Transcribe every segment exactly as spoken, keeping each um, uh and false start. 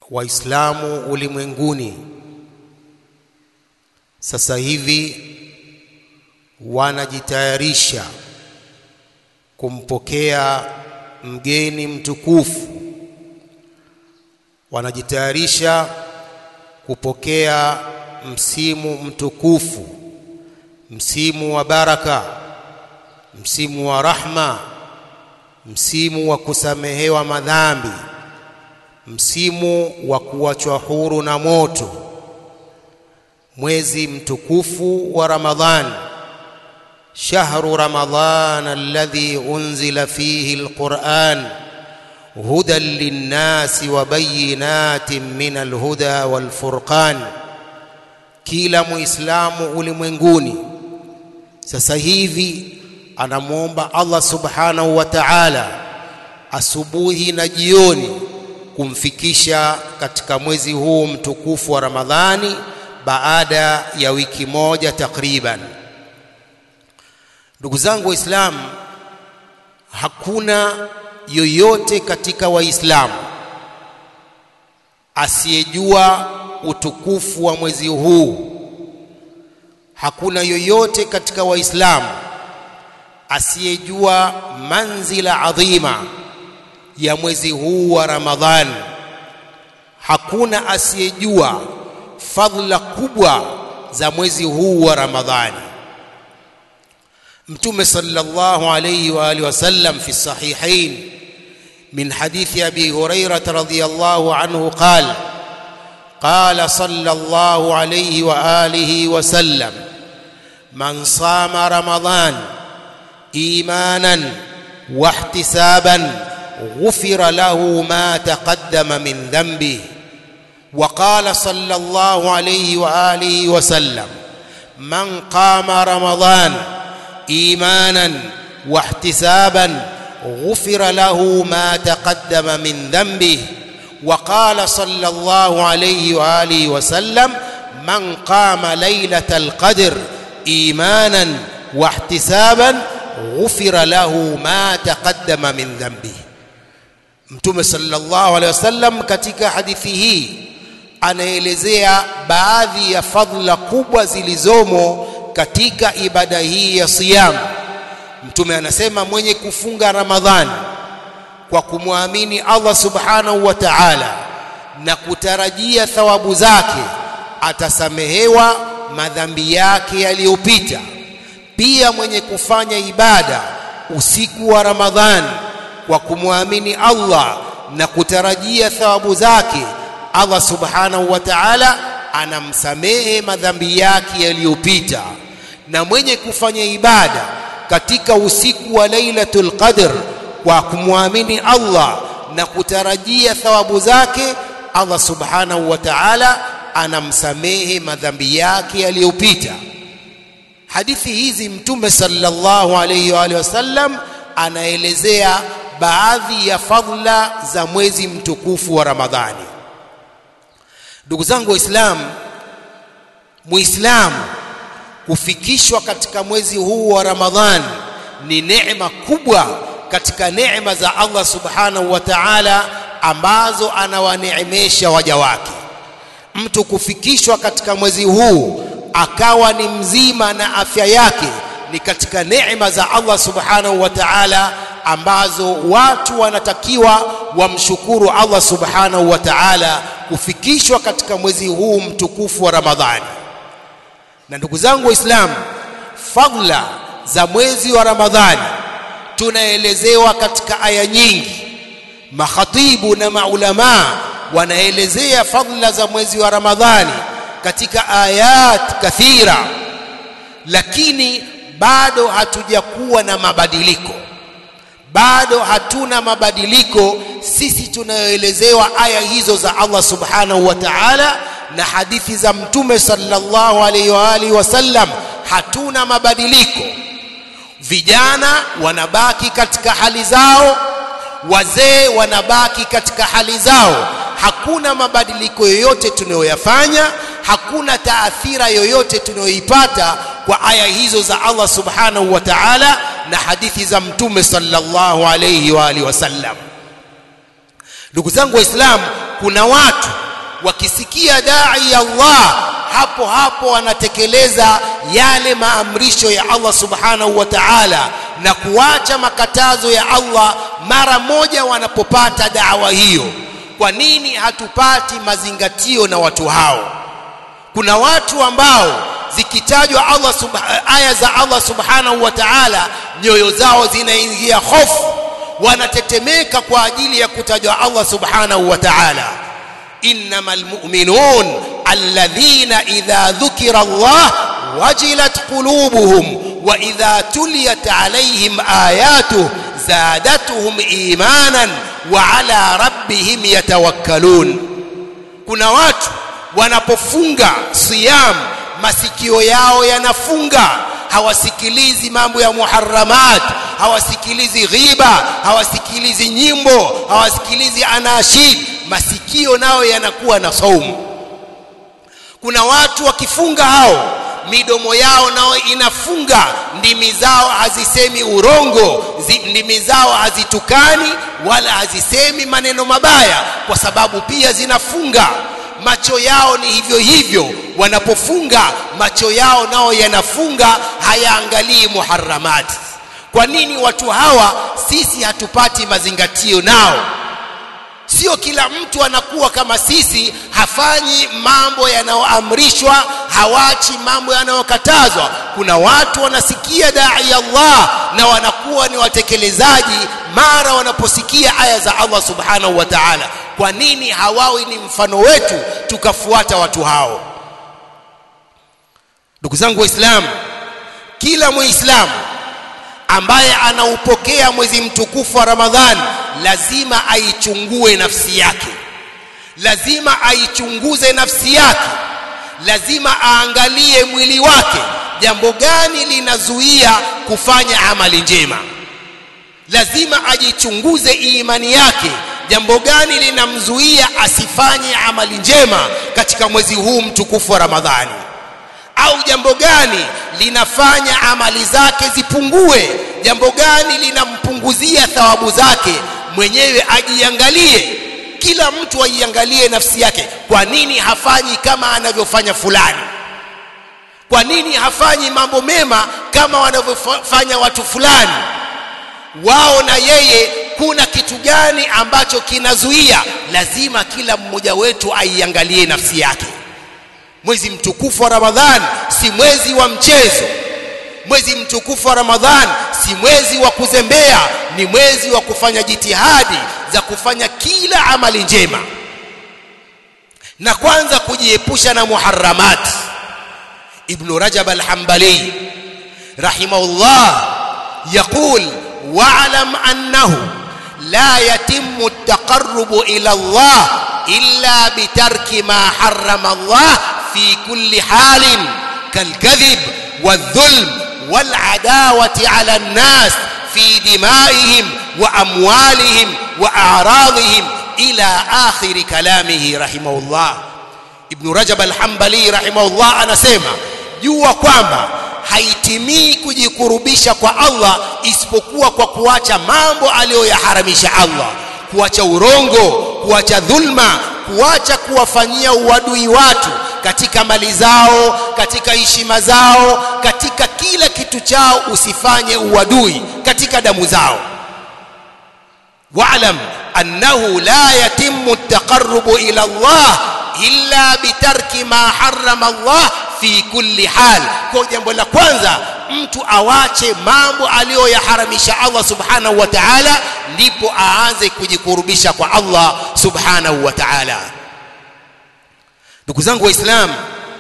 Waislamu ulimwenguni sasa hivi wanajitayarisha kumpokea mgeni mtukufu, wanajitayarisha kupokea msimu mtukufu, msimu wa baraka, msimu wa rahma, msimu wa kusamehewa madhambi, msimu wa kuachwa huru na moto, mwezi mtukufu wa Ramadhani. Shahru Ramadhan alladhi unzila fihi alquran hudan linnasi wa bayinatin min alhuda walfurqan. Kila muislamu ulimwenguni sasa hivi anamuomba Allah subhanahu wa ta'ala asubuhi na jioni kumfikisha katika mwezi huu mtukufu wa Ramadhani baada ya wiki moja takriban. Ndugu zangu Waislamu, hakuna yoyote katika Waislamu asiyejua utukufu wa mwezi huu. Hakuna yoyote katika Waislamu asiyejua manzila adhima ya mwezi huu wa Ramadhani. Hakuna asiyejua fadhila kubwa za mwezi huu wa Ramadhani. Mtume sallallahu alayhi wa alihi wasallam fi sahihain min hadithi Abi Hurairah radhiyallahu anhu qala qala sallallahu alayhi wa alihi wasallam man sama Ramadhan imanan wa ihtisaban ghufira lahu ma taqaddama min dhanbihi. وقال صلى الله عليه وآله وسلم من قام رمضان إيمانا واحتسابا غفر له ما تقدم من ذنبه. وقال صلى الله عليه وآله وسلم من قام ليلة القدر إيمانا واحتسابا غفر له ما تقدم من ذنبه. Mtume sallallahu alaihi wasallam katika hadithi hii anaelezea baadhi ya fadhila kubwa zilizomo katika ibada hii ya siyam. Mtume anasema mwenye kufunga Ramadhani kwa kumwamini Allah subhanahu wa ta'ala na kutarajia thawabu zake atasamehewa madhambi yake yaliyopita. Pia mwenye kufanya ibada usiku wa Ramadhani kwa kumwamini Allah na kutarajia thawabu zake, Allah subhanahu wa ta'ala anamsamehe madhambi yake yaliyopita. Na mwenye kufanya ibada katika usiku wa Lailatul Qadr kwa kumwamini Allah na kutarajia thawabu zake, Allah subhanahu wa ta'ala anamsamehe madhambi yake yaliyopita. Hadithi hizi Mtume sallallahu alayhi wa alihi wasallam anaelezea baadhi ya fadhila za mwezi mtukufu wa Ramadhani. Ndugu zangu Waislamu, Muislamu kufikishwa katika mwezi huu wa Ramadhani ni neema kubwa katika neema za Allah subhanahu wa ta'ala ambazo anawaneemesha waja wake. Mtu kufikishwa katika mwezi huu akawa ni mzima na afya yake ni katika neema za Allah subhanahu wa ta'ala ambazo watu wanatakiwa wamshukuru Allah subhanahu wa ta'ala kufikishwa katika mwezi huu mtukufu wa Ramadhani. Na ndugu zangu Waislamu, fadhila za mwezi wa Ramadhani tunaelezewa katika aya nyingi. Makhatibu na maulama wanaelezea fadhila za mwezi wa Ramadhani katika ayat kathira, lakini bado hatujakuwa na mabadiliko. Bado hatuna mabadiliko sisi tunayoelezewa aya hizo za Allah subhanahu wa ta'ala na hadithi za Mtume sallallahu alaihi wa alihi wasallam. Hatuna mabadiliko. Vijana wanabaki katika hali zao, wazee wanabaki katika hali zao. Hakuna mabadiliko yoyote tunayoyafanya, hakuna taathira yoyote tunayoipata kwa aya hizo za Allah subhanahu wa ta'ala na hadithi za Mtume sallallahu alayhi wa alihi wasallam. Ndugu zangu Waislamu, kuna watu wakisikia dai ya Allah hapo hapo wanatekeleza yale maamrisho ya Allah subhanahu wa ta'ala na kuacha makatazo ya Allah mara moja wanapopata da'wa hiyo. Kwa nini hatupati mazingatio na watu hao? Kuna watu ambao zikitajwa Allah subhanahu aya za Allah subhanahu wa ta'ala nyoyo zao zinaingia hofu, wanatetemeka kwa ajili ya kutajwa Allah subhanahu wa ta'ala. innamal mu'minun alladhina idha dhukira Allah wajilat qulubuhum wa idha tuliyat alayhim ayatuhu zadatuhum imanan wa ala rabbihim yatawakkalun. Kuna watu wanapofunga siyam masikio yao yanafunga, hawasikilizi mambo ya muharramat, hawasikilizi ghiba, hawasikilizi nyimbo, hawasikilizi anashid, masikio nao yanakuwa na saumu. Kuna watu wakifunga hao midomo yao nao inafunga, ndimi zao hazisemi urongo, ndimi zao hazitukani wala hazisemi maneno mabaya, kwa sababu pia zinafunga. Macho yao ni hivyo hivyo, wanapofunga macho yao nao yanafunga, hayaangalii muharramati. Kwa nini watu hawa sisi hatupati mazingatio nao? Sio kila mtu anakuwa kama sisi, hafanyi mambo yanayoamrishwa, hawachi mambo yanayokatazwa. Kuna watu wanasikia dai ya Allah na wanakuwa ni watekelezaji mara wanaposikia aya za Allah subhanahu wa ta'ala. Kwa nini hawawi ni mfano wetu tukafuata watu hao? Ndugu zangu Waislamu, kila Muislamu ambaye anaupokea mwezi mtukufu wa Ramadhani lazima aichungue nafsi yake, lazima aichunguze nafsi yake, lazima aangalie mwili wake, jambo gani linazuia kufanya amali njema. Lazima ajichunguze imani yake, jambo gani linamzuia asifanye amali njema katika mwezi huu mtukufu wa Ramadhani, au jambo gani linafanya amali zake zipungue, jambo gani linampunguzia thawabu zake. Mwenyewe ajiangalie, kila mtu aiangalie nafsi yake. Kwa nini hafanyi kama anavyofanya fulani? Kwa nini hafanyi mambo mema kama wanavyofanya watu fulani? Wao na yeye kuna kitu gani ambacho kinazuia? Lazima kila mmoja wetu aiangalie nafsi yake. Mwezi mtukufu wa Ramadhani si mwezi wa mchezo. Mwezi mtukufu wa Ramadhani si mwezi wa kuzembea, ni mwezi wa kufanya jitihadi za kufanya kila amali njema, na kwanza kujiepusha na muharramat. Ibn Rajab al-Hanbali rahimahullah yaqul wa'lam annahu la yatimmu at-taqarrubu ila Allah illa bitarki ma harrama Allah fi kulli halin kalkadhib wadh-dhulm والعداوة على الناس في دمائهم وأموالهم وأعراضهم إلى آخر كلامه رحمه الله. Ibn Rajab al-Hanbali rahimahullah anasema jua kwamba haitimii kujikurubisha kwa Allah isipokuwa kwa kuacha mambo aliyoyaharamisha Allah, kuacha urongo, kuacha dhulma, kuacha kuwafanyia uadui watu katika mali zao, katika heshima zao, katika kila kitu chao. Usifanye uadui katika damu zao. wa'lam annahu la yatimmu at-taqarrubu ila Allah illa bitarki ma harrama Allah fi kulli hal. Kwa jambo la kwanza, mtu awache mambo aliyoyaharamisha Allah subhanahu wa ta'ala, ndipo aanze kujikurubisha kwa Allah subhanahu wa ta'ala. Ndugu zangu Waislamu,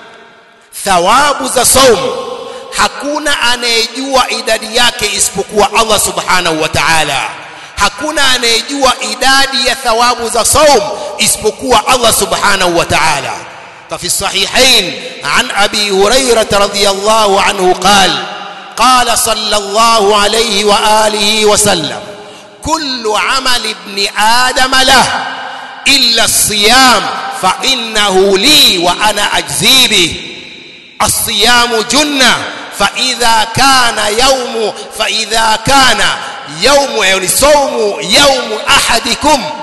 thawabu za saumu hakuna anayejua idadi yake isipokuwa Allah subhanahu wa ta'ala. Hakuna anayejua idadi ya thawabu za saumu isipokuwa Allah subhanahu wa ta'ala. ففي الصحيحين عن أبي هريرة رضي الله عنه قال قال صلى الله عليه وآله وسلم كل عمل ابن آدم له إلا الصيام فإنه لي وأنا أجزي به. الصيام جنة فإذا كان يوم فإذا كان يوم يعني صوم يوم أحدكم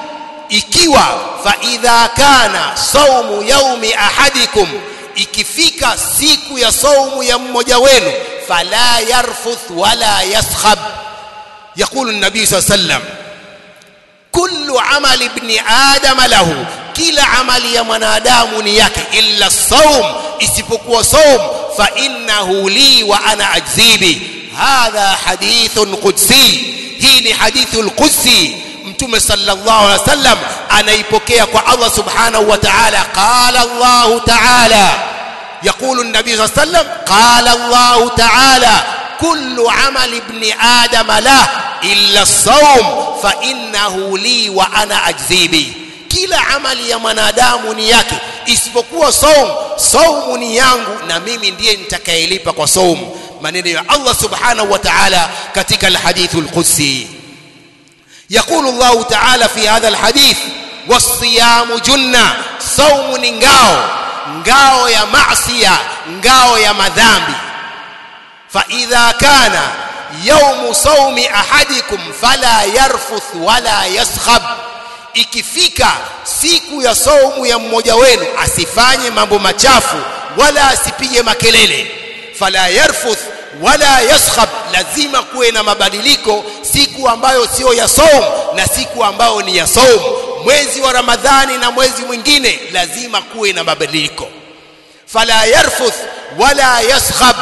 ikiwa fa idha kana saumu yaumi ahadikum, ikifika siku ya saumu ya mmoja wenu, fala yarfuth wala yaskhab. يقول النبي صلى الله عليه وسلم كل عمل ابن آدم له, kila amali ya mwanadamu ni yake, illa saum, isipokuwa saum, fa innahu li wa ana ajzibi. Hadha hadithun qudsi, hii ni hadithul qudsi. Mtume sallallahu alaihi wasallam anaipokea kwa Allah subhanahu wa ta'ala. Qala Allah ta'ala, يقول النبي صلى الله عليه وسلم قال الله تعالى كل عمل ابن آدم له إلا الصوم فإنه لي وأنا أجزي به. kila amali ya mwanadamu ni yake isipokuwa saum, saumu ni yangu na mimi ndiye nitakayelipa kwa saumu. Maneno ya Allah subhanahu wa ta'ala katika alhadithul qudsi. يقول الله تعالى في هذا الحديث والصيام جنة, saumu ni ngao, ngao ya maasiya, ngao ya madhambi. fa idha kana yawmu sawmi ahadikum fala yarfuth wala yaskhab, ikifika siku ya saumu ya mmoja wenu asifanye mambo machafu wala asipige makelele. Fala yarfuth wala yaskhab, lazima kuwe na mabadiliko siku ambayo sio ya saumu na siku ambayo ni ya saumu. Mwezi wa Ramadhani na mwezi mwingine lazima kuwe na mabadiliko. Fala yarfuth wala yaskhab,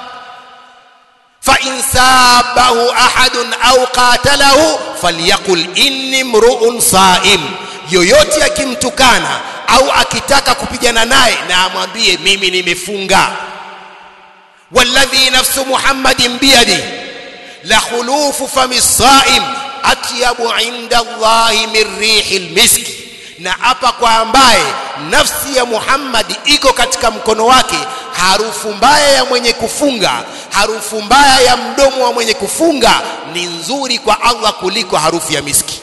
fa in sabahu ahadun au qatalahu falyaqul inni mru'un sa'im. Yoyote akimtukana au akitaka kupigana naye na amwambie mimi nimefunga. والذي نفس محمد بيده لخلوف فم الصائم أطيب عند الله من ريح المسك. Na hapa kwa ambaye nafsi ya Muhammad iko katika mkono wake, harufu mbaya ya mwenye kufunga, harufu mbaya ya mdomo wa mwenye kufunga ni nzuri kwa Allah kuliko harufu ya miski.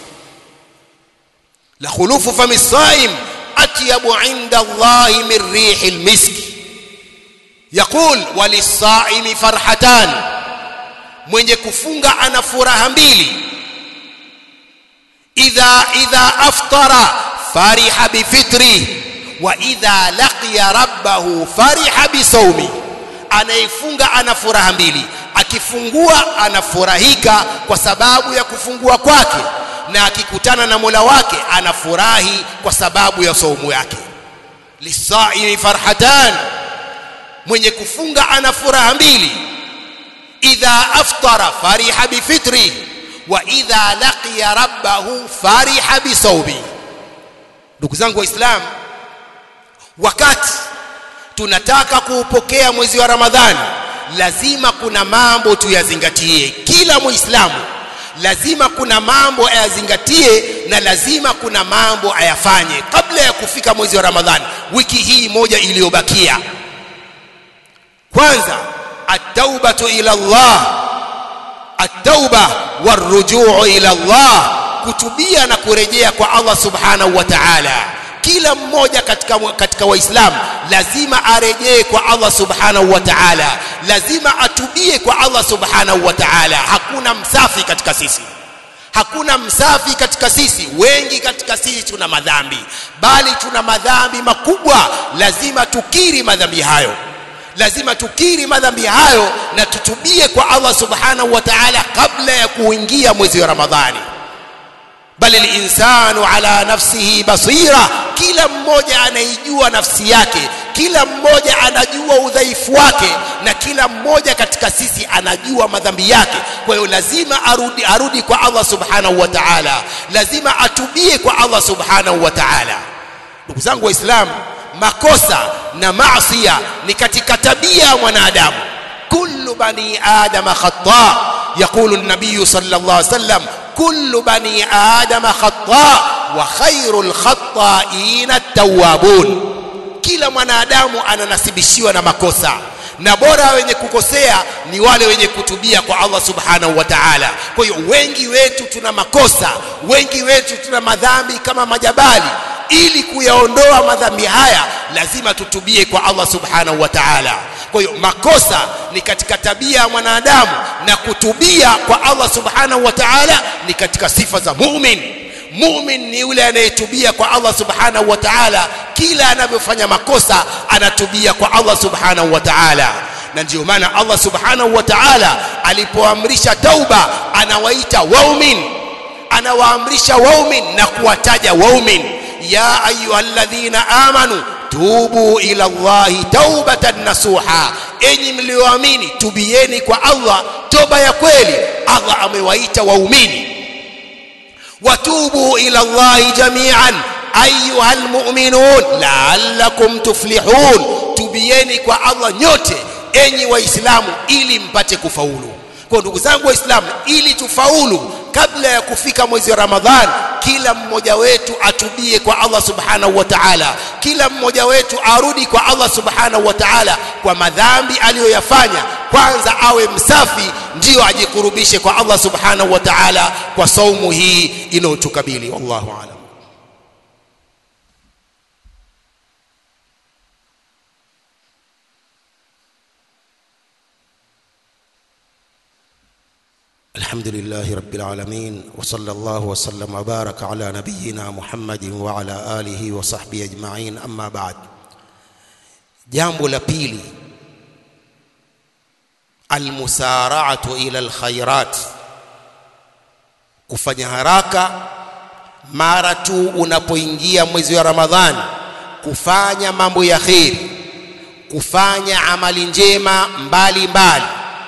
La khulufu fami saim atyabu inda Allah min rihil miski. يقول وللصائم فرحتان, mwenye kufunga ana furaha mbili. idha idha aftara fariha bifitri wa idha laqiya rabbahu fariha bisawmi. Anayefunga ana furaha mbili, akifungua anafurahika kwa sababu ya kufungua kwake, na akikutana na Mola wake anafurahi kwa sababu ya saumu yake. lisaimi farhatan, mwenye kufunga ana furaha mbili. idha aftara fariha bifitri wa idha laqiya rabbahu fariha bisawmi. Ndugu zangu Waislamu, wakati tunataka kuupokea mwezi wa Ramadhani, lazima kuna mambo tuyazingatie. Kila Muislamu lazima kuna mambo ayazingatie na lazima kuna mambo ayafanye kabla ya kufika mwezi wa Ramadhani, wiki hii moja iliyobakia. Kwanza, at-taubatu ila Allah, at-tauba warujuu ila Allah, kutubia na kurejea kwa Allah subhanahu wa ta'ala. Kila mmoja katika katika Waislamu lazima arejee kwa Allah subhanahu wa ta'ala, lazima atubie kwa Allah subhanahu wa ta'ala. Hakuna msafi katika sisi, hakuna msafi katika sisi. Wengi katika sisi tuna madhambi, bali tuna madhambi makubwa. Lazima tukiri madhambi hayo, lazima tukiri madhambi hayo na tutubie kwa Allah subhanahu wa ta'ala kabla ya kuingia mwezi wa Ramadhani. bali al-insanu ala nafsihi basira, kila mmoja anaijua nafsi yake, kila mmoja anajua udhaifu wake, na kila mmoja katika sisi anajua madhambi yake. Kwa hiyo lazima arudi arudi kwa Allah subhanahu wa ta'ala, lazima atubie kwa Allah subhanahu wa ta'ala. Ndugu zangu Waislamu, makosa na maasiya ni katika tabia ya mwanadamu. kullu bani adama khata, يقول النبي صلى الله عليه وسلم كل بني آدم خطاء وخير الخطائين التوابون. kila mwanadamu ananasibishiwa na makosa, na bora wenye kukosea ni wale wenye kutubia kwa Allah subhanahu wa ta'ala. Kwa hiyo wengi wetu tuna makosa, wengi wetu tuna madhambi kama majabali. Ili kuyaondoa madhambi haya lazima tutubie kwa Allah subhanahu wa ta'ala. Kwa hiyo makosa ni katika tabia ya mwanadamu, na kutubia kwa Allah subhanahu wa ta'ala ni katika sifa za mu'min. Mu'min ni yule anayetubia kwa Allah subhanahu wa ta'ala, kila anapofanya makosa anatubia kwa Allah subhanahu wa ta'ala. Na ndio maana Allah subhanahu wa ta'ala alipoamrisha tauba anawaita waumin, anawaamrisha waumin na kuwataja waumin, ya ayyuhalladhina amanu tubu ila Allahi taubatan nasuha, enyi mlioamini tubieni kwa Allah toba ya kweli. Allah amewaita waumini. Watubu ila Allahi jami'an ayyuhal mu'minun la'allakum tuflihun, tubieni kwa Allah nyote enyi waislamu ili mpate kufaulu. Kwa ndugu zangu waislamu, ili tufaulu kabla ya kufika mwezi wa Ramadhan, kila mmoja wetu atubie kwa Allah subhanahu wa ta'ala, kila mmoja wetu arudi kwa Allah subhanahu wa ta'ala kwa madhambi aliyoyafanya. Kwanza awe msafi, ndio ajikurubishe kwa Allah subhanahu wa ta'ala kwa saumu hii inayotukabili. Wallahu a'lam. الحمد لله رب العالمين وصلى الله وسلم وبارك على نبينا محمد وعلى آله وصحبه أجمعين. أما بعد, jambo la pili, almusara'atu ila alkhairat, kufanya haraka mara tu unapoingia mwezi wa Ramadhani, kufanya mambo ya khairi, kufanya amali njema mbali mbali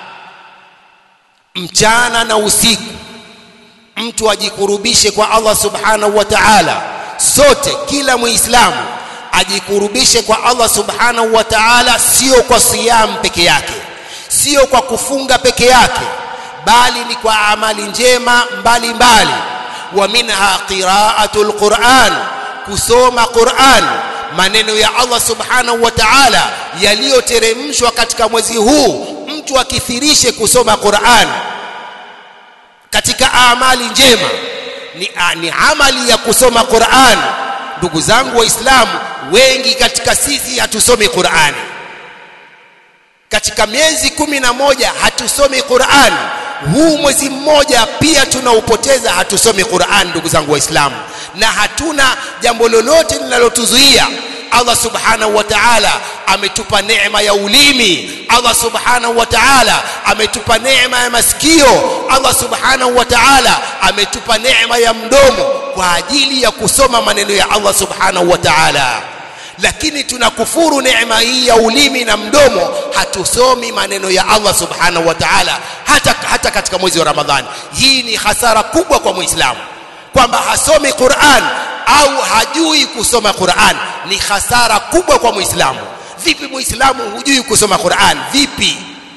mchana na usiku. Mtu ajikurubishe kwa Allah subhanahu wa ta'ala. Sote, kila muislamu ajikurubishe kwa Allah subhanahu wa ta'ala, sio kwa siyam peke yake, sio kwa kufunga peke yake, bali ni kwa amali njema mbali mbali. Wa minha qira'atul Qur'an, kusoma Qur'an, maneno ya Allah subhanahu wa ta'ala yaliyoteremshwa katika mwezi huu. Mtu akithirishe kusoma Qur'an katika amali njema. Ni, ni amali ya kusoma Qur'an. Ndugu zangu waislamu, wengi katika sisi hatusomi Qur'an. Katika miezi kumi na moja hatusomi Qur'an. Huu mwezi mmoja pia tunaupoteza, hatusomi Qur'an ndugu zangu waislamu, na hatuna jambo lolote linalotuzuia. Allah subhanahu wa ta'ala ametupa neema ya ulimi. Allah subhanahu wa ta'ala ametupa neema ya masikio. Allah subhanahu wa ta'ala ametupa neema ya mdomo kwa ajili ya kusoma maneno ya Allah subhanahu wa ta'ala. Lakini tunakufuru neema hii ya ulimi na mdomo, hatusomi maneno ya Allah subhanahu wa ta'ala hata, hata katika mwezi wa Ramadhani. Hii ni hasara kubwa kwa Muislamu, kwamba hasomi Qur'an au hajui kusoma Qur'an. Ni hasara kubwa kwa Muislamu. Vipi Muislamu hujui kusoma Qur'an? Vipi?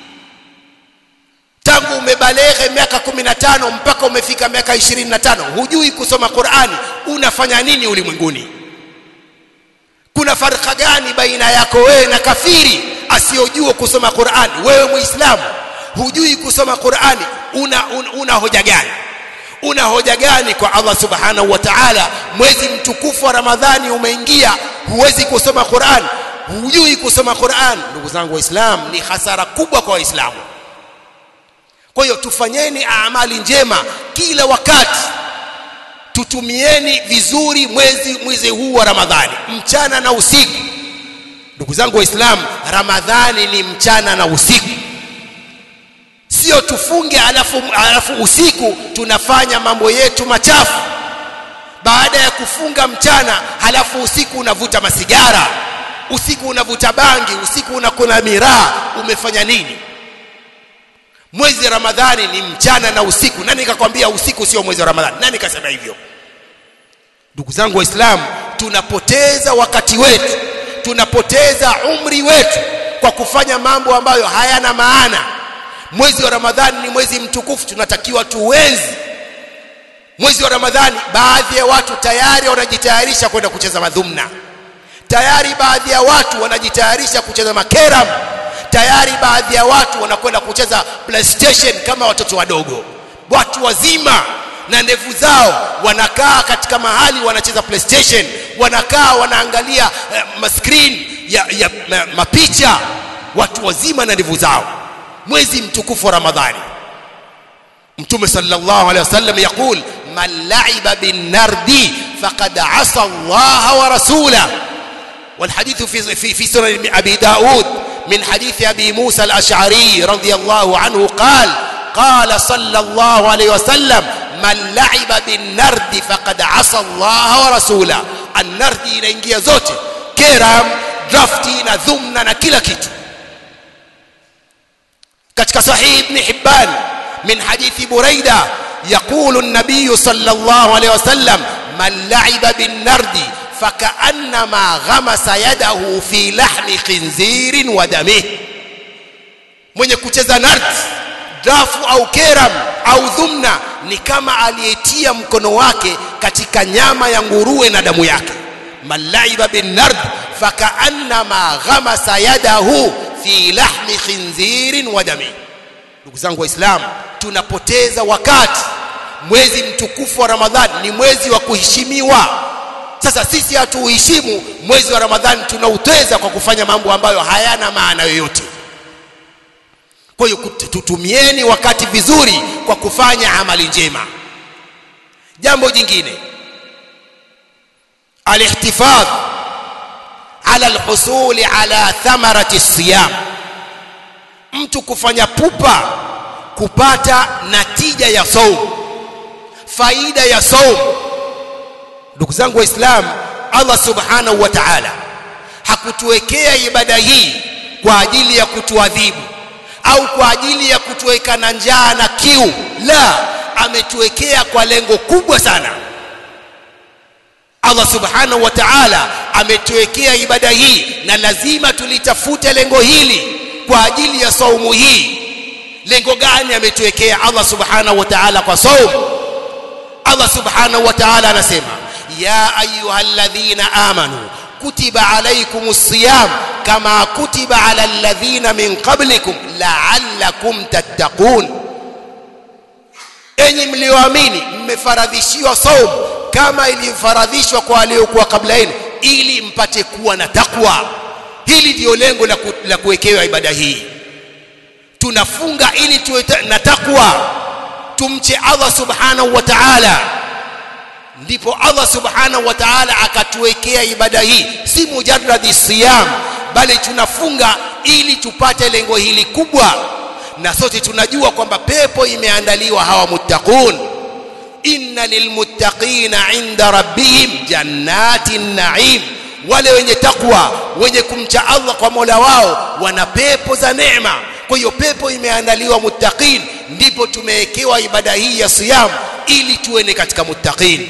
Tangu umebaleghe miaka kumi na tano mpaka umefika miaka ishirini na tano hujui kusoma Qur'an, unafanya nini ulimwenguni? Kuna farka gani baina yako wewe na kafiri asiyojua kusoma Qur'an? Wewe Muislamu hujui kusoma Qur'an, una, una, una hoja gani? Una hoja gani kwa Allah subhanahu wa ta'ala? Mwezi mtukufu wa Ramadhani umeingia, huwezi kusoma Qur'an, hujui kusoma Qur'an. Ndugu zangu waislamu, ni hasara kubwa kwa waislamu. Kwa hiyo tufanyeni amali njema kila wakati, tutumieni vizuri mwezi mwezi huu wa Ramadhani, mchana na usiku. Ndugu zangu waislamu, Ramadhani ni mchana na usiku. Sio tufunge alafu, alafu usiku tunafanya mambo yetu machafu. Baada ya kufunga mchana, halafu usiku unavuta masigara, usiku unavuta bangi, usiku unakula miraa. Umefanya nini? Mwezi Ramadhani ni mchana na usiku. Nani kakwambia usiku sio mwezi wa Ramadhani? Nani kasema hivyo? Ndugu zangu waislamu, tunapoteza wakati wetu, tunapoteza umri wetu kwa kufanya mambo ambayo hayana maana. Mwezi wa Ramadhani ni mwezi mtukufu, tunatakiwa tuenzi mwezi wa Ramadhani. Baadhi ya watu tayari wanajitayarisha kwenda kucheza madhumna, tayari baadhi ya watu wanajitayarisha kucheza makeram, tayari baadhi ya watu wanakwenda kucheza PlayStation kama watoto wadogo. Watu wazima na ndevu zao wanakaa katika mahali wanacheza PlayStation, wanakaa wanaangalia uh, maskrini ya, ya ma, mapicha. Watu wazima na ndevu zao. Mwezi mtukufu wa Ramadhani, Mtume sallallahu alaihi wasallam yakul man la'iba bin nardi faqad 'asa Allah wa rasulahu. والحديث في في في سنن أبي داود من حديث أبي موسى الأشعري رضي الله عنه قال قال صلى الله عليه وسلم من لعب بالنرد فقد عصى الله ورسوله. النرد inaingia zote, keram, drafti na dhumna na kila kitu. katika sahih ibn Hibban min hadithi Buraida يقول النبي صلى الله عليه وسلم من لعب بالنرد فكأنما غمس يده في لحم خنزير ودمه. mwenye kucheza nard, drafu au keram au dhumna ni kama aliyetia mkono wake katika nyama ya nguruwe na damu yake. man laiba bin nard fakaannama ghamasa yadahu fi lahmi khinzirin wa dami. Ndugu zangu waislamu, tunapoteza wakati. Mwezi mtukufu wa Ramadhani ni mwezi wa kuheshimiwa. Sasa sisi hatuuheshimu mwezi wa Ramadhani, tunauteza kwa kufanya mambo ambayo hayana maana yoyote. Kwa hiyo tutumieni wakati vizuri kwa kufanya amali njema. Jambo jingine, al-ihtifadh ala al-husul ala thamarati as-siyam. Mtu kufanya pupa kupata natija ya saum, faida ya saum. Ndugu zangu waislamu, Allah subhanahu wa ta'ala hakutuwekea ibada hii kwa ajili ya kutuadhibu au kwa ajili ya kutuweka na njaa na kiu. La, ametuwekea kwa lengo kubwa sana. Allah subhanahu wa ta'ala ametuwekea ibada hii na lazima tulitafute lengo hili kwa ajili ya saumu hii. Lengo gani ametuwekea Allah subhanahu wa ta'ala kwa saumu? Allah subhanahu wa ta'ala anasema ya ayyuhalladhina amanu kutiba alaykumus siyam kama kutiba ala alladhina min qablikum la'allakum tattaqun. Enyi mlioamini, mmefaradhishiwa saum kama ilifaradhishwa kwa waliokuwa kabla yenu ili mpate kuwa na takwa. Hili ndio lengo la, ku, la kuwekewa ibada hii. Tunafunga ili tuwe na takwa, tumche Allah subhanahu wa ta'ala. Ndipo Allah subhanahu wa ta'ala akatuwekea ibada hii, si mujarradi siyam, bali tunafunga ili tupate lengo hili kubwa. Na sote tunajua kwamba pepo imeandaliwa hawa muttaqun. inna lilmuttaqina inda rabbihim jannatin na'im. Wale wenye takwa, wenye kumcha Allah kwa Mola wao, wana pepo za neema. Kwa hiyo pepo imeandaliwa muttaqin, ndipo tumewekewa ibada hii ya siyam ili tuene katika muttaqin.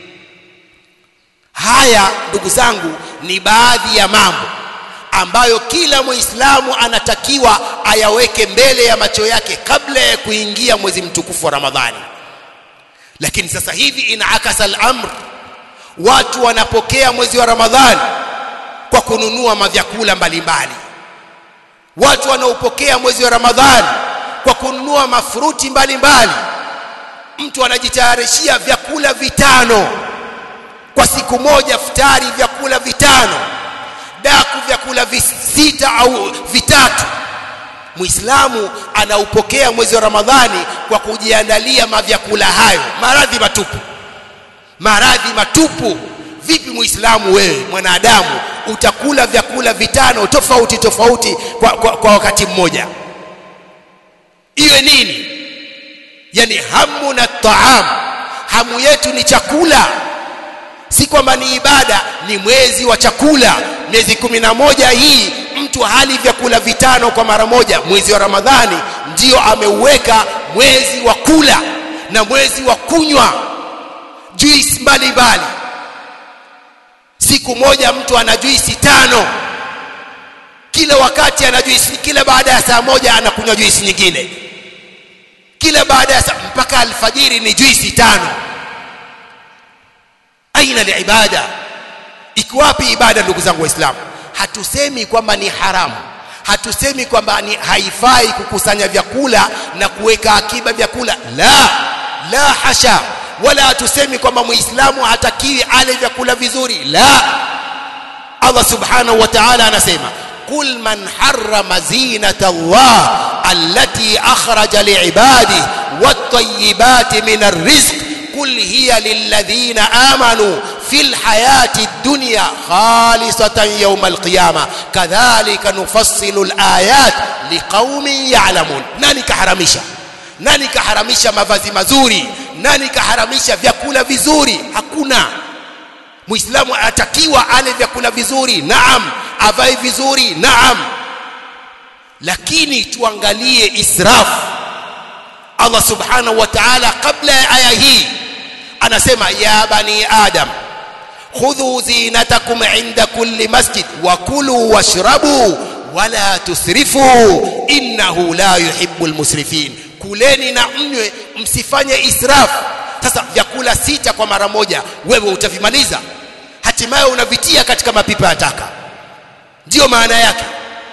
Haya ndugu zangu ni baadhi ya mambo ambayo kila Muislamu anatakiwa ayaweke mbele ya macho yake kabla ya kuingia mwezi mtukufu wa Ramadhani. Lakini sasa hivi inaakasa al-amr, watu wanapokea mwezi wa Ramadhani kwa kununua mavyakula mbalimbali. Watu wanaopokea mwezi wa Ramadhani kwa kununua mafruti mbalimbali. Mtu anajitayarishia vyakula vitano kwa siku moja, futari vyakula vitano, daku vyakula visita au vitatu. Muislamu anaupokea mwezi wa Ramadhani kwa kujiandalia mavyakula hayo. Maradhi matupu, maradhi matupu. Vipi Muislamu wewe mwanadamu utakula vyakula vitano tofauti tofauti kwa, kwa, kwa wakati mmoja? Iwe nini? Yani hamu na taam, hamu yetu ni chakula. Si kwamba ni ibada, ni mwezi wa chakula. Miezi kumi na moja hii mtu hali vyakula vitano kwa mara moja. Mwezi wa Ramadhani ndio ameuweka mwezi wa kula na mwezi wa kunywa juice mbalimbali. Siku moja mtu ana juice tano, kila wakati ana juice, kila baada ya saa moja anakunywa juice nyingine, kila baada ya saa mpaka alfajiri ni juice tano. Aina li ibada? Iko wapi ibada ndugu zangu waislamu? Hatusemi kwamba ni haramu, hatusemi kwamba ni haifai kukusanya vyakula na kuweka akiba vyakula, la la hasha. Wala hatusemi kwamba muislamu hatakiwi ale vyakula vizuri, la. Allah subhanahu wa ta'ala anasema kul man harrama zinata Allah allati akhraja liibadihi wat-tayyibati min ar-rizq قل هي للذين آمنوا في الحياة الدنيا خالصة يوم القيامة كذلك نفصل الآيات لقوم يعلمون. nani kaharamisha? nani kaharamisha mavazi mazuri? nani kaharamisha vyakula vizuri? Hakuna. Muislamu anatakiwa ale vyakula vizuri, naam, avae vizuri, naam, lakini tuangalie israfu. Allah subhanahu wa ta'ala kabla ya aya hii anasema ya bani adam khudhu zinatakum inda kulli masjid wa kulu washrabu wala tusrifu innahu la yuhibbul musrifin. Kuleni na mnywe, msifanye israfu. Sasa vyakula sita kwa mara moja wewe utavimaliza? Hatimaye unavitia katika mapipa ya taka. Ndio maana yake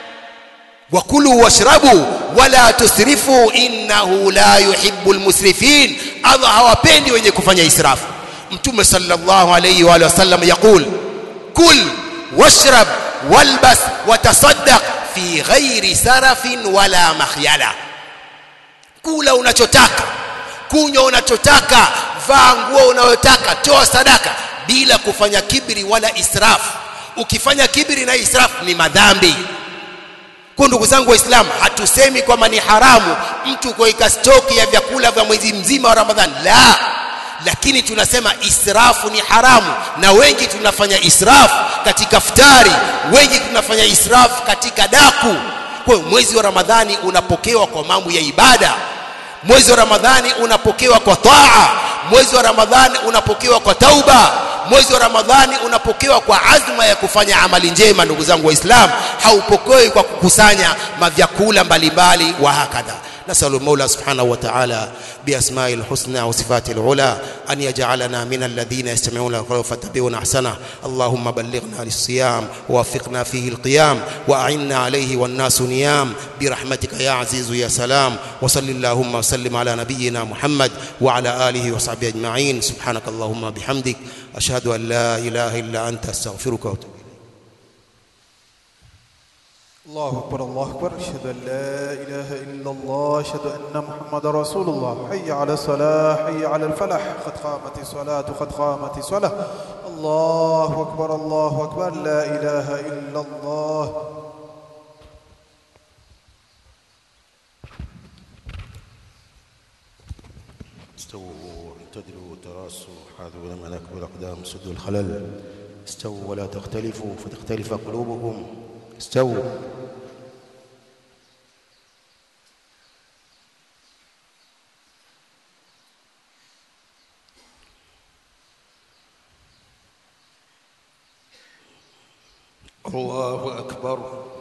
wakulu washrabu wala tusrifu innahu la yuhibbul musrifin. Allah hawapendi wenye kufanya israfu. Mtume sallallahu alayhi wa sallam yakul kul washrab walbas watasaddaq fi ghairi sarafin wala makhyala. Kula unachotaka, kunywa unachotaka, vaa nguo unayotaka, toa sadaka bila kufanya kibri wala israfu. Ukifanya kibri na israfu ni madhambi. Kwa ndugu zangu waislamu, hatusemi kwamba ni haramu mtu kuweka stoki ya vyakula vya mwezi mzima wa Ramadhani, la, lakini tunasema israfu ni haramu. Na wengi tunafanya israfu katika futari, wengi tunafanya israfu katika daku. Kwa hiyo mwezi wa Ramadhani unapokewa kwa mambo ya ibada, mwezi wa Ramadhani unapokewa kwa taa, mwezi wa Ramadhani unapokewa kwa tauba, mwezi wa Ramadhani unapokewa kwa azma ya kufanya amali njema. Ndugu zangu waislamu, haupokei kwa kukusanya mavyakula mbalimbali wa hakadha. نسأل المولى سبحانه وتعالى بأسماء الحسنى وصفاته العلى أن يجعلنا من الذين يستمعون القول فيتبعون أحسنه. اللهم بلغنا للصيام ووفقنا فيه القيام وأعنا عليه والناس نيام برحمتك يا عزيز يا سلام. وصل اللهم وسلم على نبينا محمد وعلى آله وصحبه أجمعين. سبحانك اللهم بحمدك أشهد أن لا إله إلا أنت أستغفرك وأتوب. الله أكبر الله أكبر. أشهد أن لا إله إلا الله. أشهد أن محمد رسول الله. حي على الصلاة حي على الفلاح. قد قامت الصلاة قد قامت الصلاة. الله أكبر الله أكبر. لا إله إلا الله. استووا اعتدلوا تراصوا حاذوا لما نكبر الأقدام سدوا الخلل. استووا ولا تختلفوا فتختلف قلوبكم. استووا. الله أكبر.